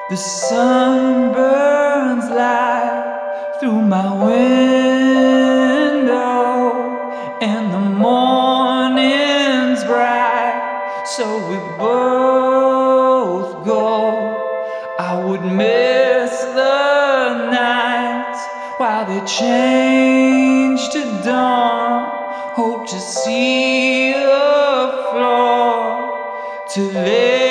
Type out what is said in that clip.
The sun burns light through my window, and the morning's bright, so we both go. I would miss the nights while they change to dawn. Hope to see a floor to lay